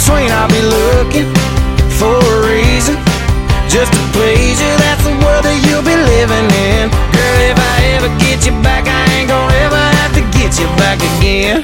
between. I'll be looking for a reason just to please you. That's the world that you'll be living in. Girl, if I ever get you back, I ain't gonna ever have to get you back again.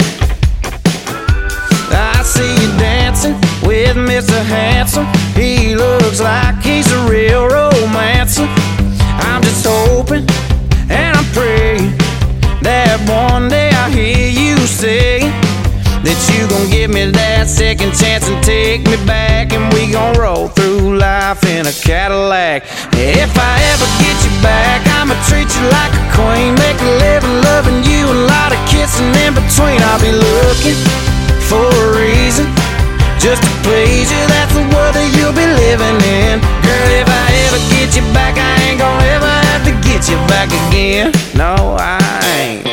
I see you dancing with Mr. Handsome. He looks like he's a real romancer. I'm just hoping and I'm praying that one day I hear you say that you gon' give me that second chance and take me back, and we gon' roll through life in a Cadillac. If I ever get you back, I'ma treat you like a queen, make a living loving you, a lot of kissing in between. I'll be looking for a reason just to please you. That's the world that you'll be living in. Girl, if I ever get you back, I ain't gonna ever have to get you back again. No, I ain't.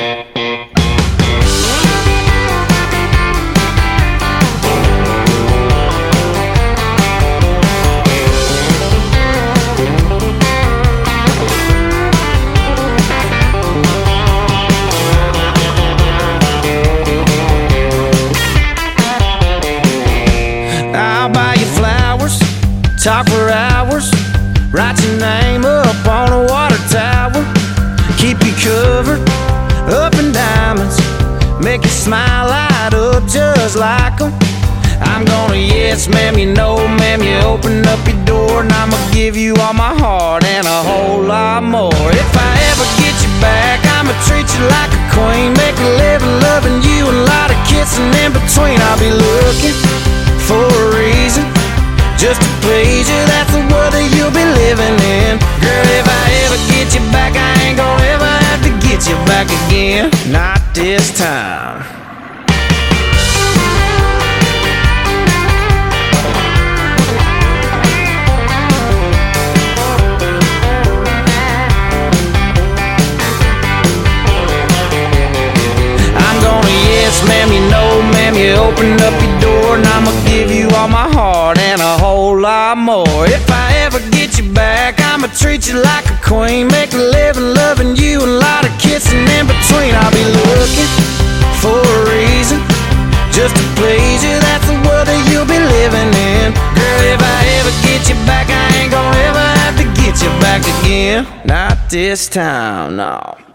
Talk for hours, write your name up on a water tower, keep you covered up in diamonds, make you smile, light up just like them. I'm gonna yes ma'am, you know ma'am, you open up your door and I'ma give you all my heart and a whole lot more. If I ever get you back, I'ma treat you like a queen, make a living loving you, a lot of kissing in between. I'll be looking for a reason just to please you. That's the world that you'll be living in. Girl, if I ever get you back, I ain't gonna ever have to get you back again. Not this time. I'm gonna yes ma'am, you know ma'am, you open up your door and I'ma give you all my heart and a whole lot more. If I ever get you back, I'ma treat you like a queen, make a living loving you, a lot of kissing in between. I'll be looking for a reason just to please you. That's the world that you'll be living in. Girl, if I ever get you back, I ain't gonna ever have to get you back again. Not this time, no.